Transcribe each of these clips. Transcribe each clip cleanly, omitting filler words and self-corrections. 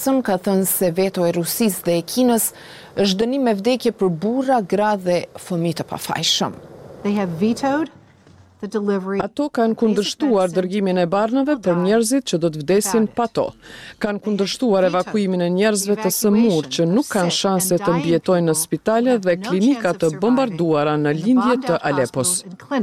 Ka thënë se veto e Rusisë dhe e Kinës është dënim me vdekje për burra, gra dhe fëmijë të pafajshëm. Ato kanë kundërshtuar dërgimin e barnave për njerëzit që do të vdesin pa to. Kanë kundërshtuar evakuimin e njerëzve të sëmurë që nuk kanë shanse të mbjetojnë në spitale dhe klinika të bombarduara në lindje të Alepos.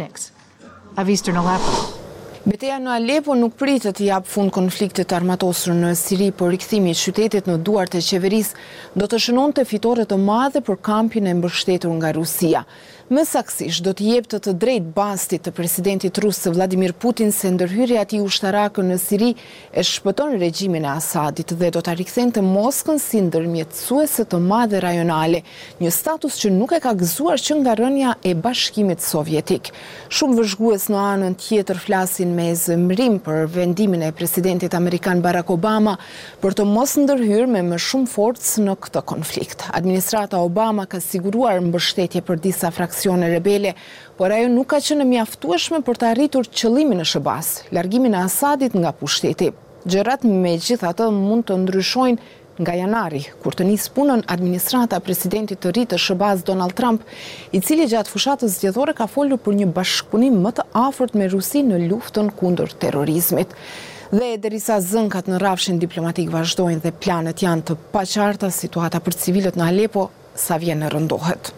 Betejë në Alepo nuk pritet të jap fund konfliktit armatosur në Siri, por rikthimi i qytetit në duart e qeverisë do të shënonte fitore të mëdha për kampin e mbështetur nga Rusia. Më saktësisht do të jepte të drejtë bastit të presidentit rus Vladimir Putin se ndërhyrja e tij ushtarake në Siri e shpëton regjimin e Asadit dhe do ta rikthente Moskën si ndërmjetësuese të madhe rajonale, një status që nuk e ka gëzuar që nga rënja e Bashkimit Sovjetik. Shumë vëzhgues në anën tjetër flasin me zemrim për vendimin e presidentit amerikan Barack Obama për të mos ndërhyrë me më shumë forcë në këtë konflikt. Administrata Obama ka siguruar mbështetje për disa fraksione rebele, por ajo nuk ka qenë mjaftueshme për të arritur qëllimin e Shëbas, largimin e Asadit nga pushteti. Gjërat megjithatë mund të ndryshojnë nga janari, kur të nis punën administrata presidentit të ri të Shëbaz Donald Trump, i cili gjatë fushatës zgjedhore ka folur për një bashkëpunim më të afërt me Rusinë në luftën kundër terrorizmit. Dhe derisa zënkat në rrafshin diplomatik vazhdojnë dhe planet janë të paqarta, situata për civilët në Alepo sa vjen e rëndohet.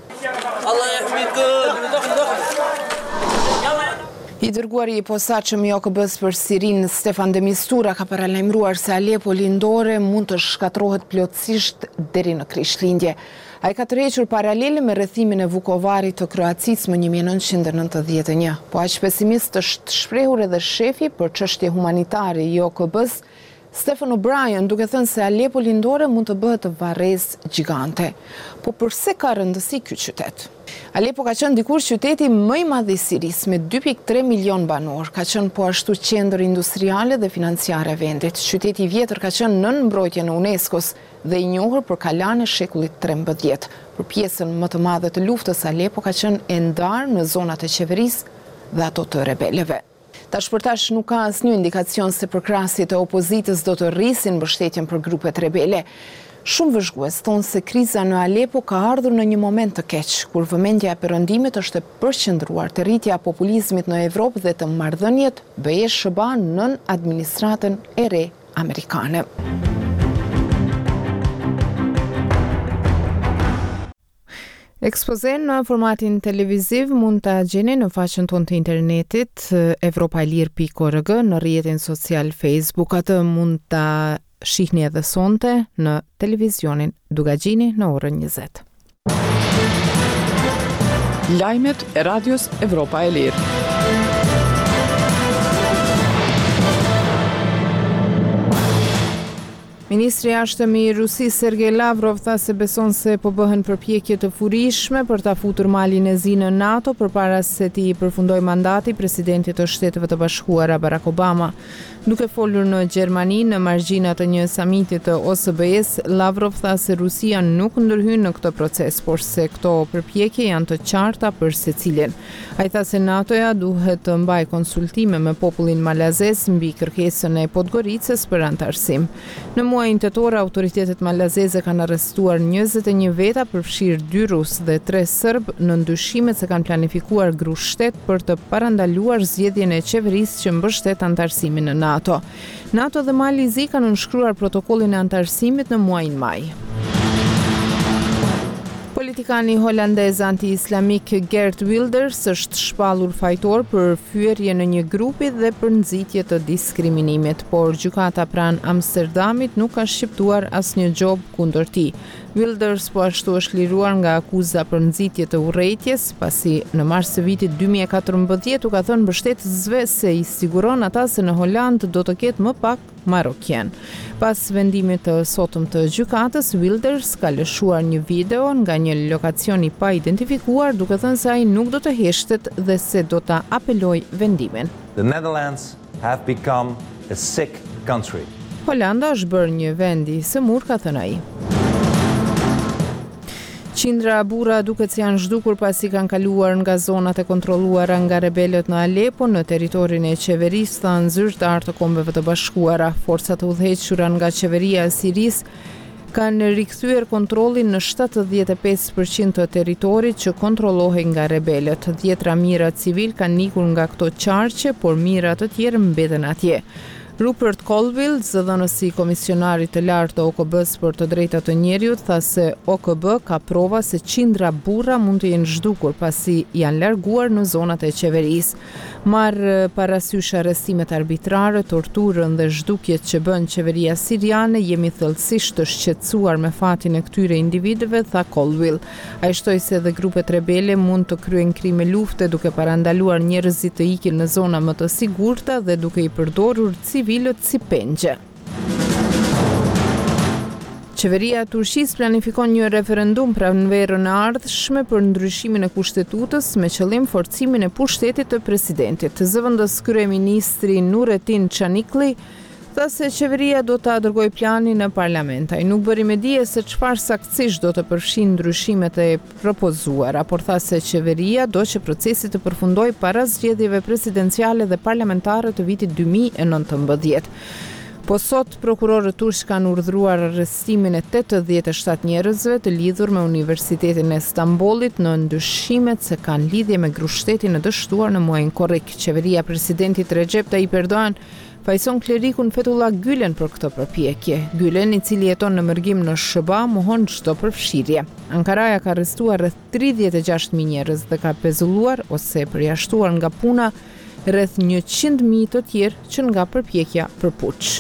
I dërguari i posaçëm i OKB-s për Sirin, Stefan de Mistura, ka paralajmëruar se Alepo lindore mund të shkatërrohet plotësisht deri në Krishtlindje. Ai ka tërhequr paralele me rrethimin e Vukovarit të Kroacisë më 1991. Po aq pesimist është shprehur edhe shefi për çështje humanitare i OKB-s, Stephen O'Brien, duke thënë se Alepo lindore mund të bëhet varrezë gjigante. Po përse ka rëndësi ky qytet? Alepo ka qenë dikur qyteti më i madh i Sirisë me 2.3 milion banor, ka qenë po ashtu qendër industriale dhe financiare e vendit. Qyteti i vjetër ka qenë nën mbrojtjen e UNESCO-s dhe i njohur për kalan e shekullit 13. Për pjesën më të madhe të luftës, Alepo ka qenë e ndarë në zonat e qeverisë dhe ato të rebelëve. Tash për tash nuk ka asnjë indikacion se përkrahësit e opozitës do të rrisin mbështetjen për grupet rebele. Shumë vëzhgues thonë se kriza në Alepo ka ardhur në një moment të keq, kur vëmendja e perëndimit është e përqendruar te rritja e populizmit në Evropë dhe të marrëdhëniet BE-SHBA nën administratën e re amerikane. Ekspozen në formatin televiziv mund të gjeni në faqen tonë të internetit evropailir.org, në rrjetin social Facebook. Atë mund të shihni edhe sonte në televizionin Dugagjini në orën 20. Lajmet e radios Evropa e Lirë. Ministri i Jashtëm i Rusisë Sergej Lavrov tha se beson se po bëhen përpjekje të furishme për ta futur Malin e Zi në NATO përpara se t'i përfundojë mandati presidentit të Shteteve të Bashkuara Barack Obama. Duke folur në Gjermani në margjinat të një samiti të OSBE-s, Lavrov tha se Rusia nuk ndërhyn në këtë proces, por se këto përpjekje janë të qarta për secilin. Ai tha se NATO-ja duhet të mbajë konsultime me popullin malazez mbi kërkesën e Podgoricës për antarësim. Në muajin tetor, autoritetet malazeze kanë arrestuar 21 veta, përfshirë 2 rusë dhe 3 serb, në ndyshimet se kanë planifikuar grushtet për të parandaluar zgjedhjen e qeverisë që mbështet antarësimin në NATO. NATO dhe Mali i Zi kanë nënshkruar protokollin e antarësimit në muajin maj. Politikani holandez anti-islamik Geert Wilders është shpallur fajtor për fyerje në një grupi dhe për nxitje të diskriminimit, por gjykata pranë Amsterdamit nuk ka shqiptuar asnjë gjob kundër tij. Wilders po ashtu është liruar nga akuza për nxitje të urrëties, pasi në mars të vitit 2014 u ka thënë mbështetësve se i siguron ata se në Holand do të ketë më pak marokien. Pas vendimit të sotëm të gjykatës, Wilders ka lëshuar një video nga një lokacion i pa identifikuar, duke thënë se ai nuk do të heshtet dhe se do ta apelojë vendimin. The Netherlands have become a sick country. Holanda është bërë një vend i sëmur, ka thënë ai. Qindra burra duket se janë zhdukur pasi kanë kaluar nga zonat e kontrolluara nga rebelët në Alepo në territorin e qeverisë, thanë zyrtar të Kombeve të Bashkuara. Forcat e udhëhequra nga qeveria e Sirisë kanë rikthyer kontrollin në 75% të territorit që kontrollohej nga rebelët. 10 mira civil kanë ikur nga këto qarqe, por mira të tjerë mbeten atje. Rupert Colville, zëdhënësi i komisionarit të lartë të OKB-s për të drejtat të njerëzit, tha se OKB ka prova se qindra burra mund të jenë zhdukur pasi janë larguar në zonat e qeverisë. Marrë parasysh arrestimet arbitrare, torturën dhe zhdukjet që bën qeveria siriane, jemi thellësisht të shqetësuar me fatin e këtyre individëve, tha Colville. Ai shtoi se edhe grupet rebele mund të kryejnë krime lufte duke parandaluar njerëzit të ikin në zona më të sigurta dhe duke i përdorur civilët si pengje. Qeveria e Turqisë planifikon një referendum pranverën e ardhshme për ndryshimin e kushtetutës me qëllim forcimin e pushtetit të presidentit. Zëvendës kryeministri Nurettin Çanikli tha se qeveria do ta dërgojë planin në parlament. Ai nuk bëri me dije se çfarë saktësisht do të përfshijë ndryshimet e propozuara, por tha se qeveria do që procesi të përfundojë para zgjedhjeve presidenciale dhe parlamentare të vitit 2019. Po sot, prokurorët turq kanë urdhëruar arrestimin e 87 njerëzve të lidhur me Universitetin e Stambollit në ndyshimet se kanë lidhje me grushtetin e dështuar në muajin korrik. Qeveria e presidentit Recep Tayyip Erdogan fajson klerikun Fethullah Gülen për këtë përpjekje. Gülen, i cili jeton në mërgim në SHBA, mohon çdo përfshirje. Ankaraja ka arrestuar rreth 36.000 njerëz dhe ka pezulluar ose përjashtuar nga puna rreth 100.000 të tjerë që nga përpjekja për puç.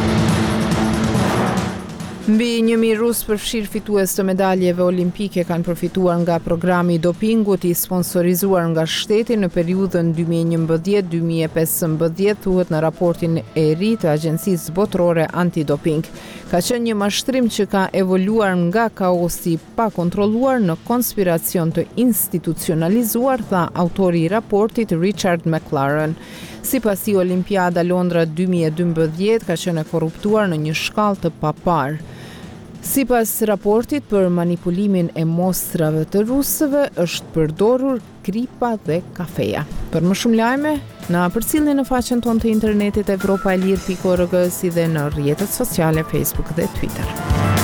Mbi 1.000 rus përfshirë fitues të medaljeve olimpike kanë përfituar nga programi i dopingut i sponsorizuar nga shteti në periudhën 2011-2015, thuhet në raportin e ri të Agjencisë Botërore Antidoping. Ka qenë një mashtrim që ka evoluar nga kaosi pa kontrolluar në konspiracion të institucionalizuar, tha autori i raportit Richard McLaren. Sipasi Olimpiada Londra 2012 ka qenë e korruptuar në një shkallë të papar. Sipas raportit, për manipulimin e mostrave të rusëve është përdorur kripa dhe kafeja. Për më shumë lajme, na përcillni në faqen tonë të internetit evropaelir.org si dhe në rrjetet sociale Facebook dhe Twitter.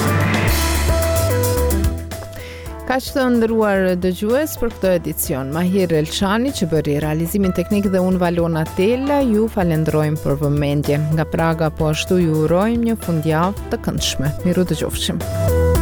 Kaq të nderuar dëgjues për këtë edicion. Mahir Elçani që bëri realizimin teknik dhe unë Valona Tella ju falenderojmë për vëmendjen. Nga Praga po ashtu ju urojmë një fundjavë të këndshme. Miru dëgjofshim.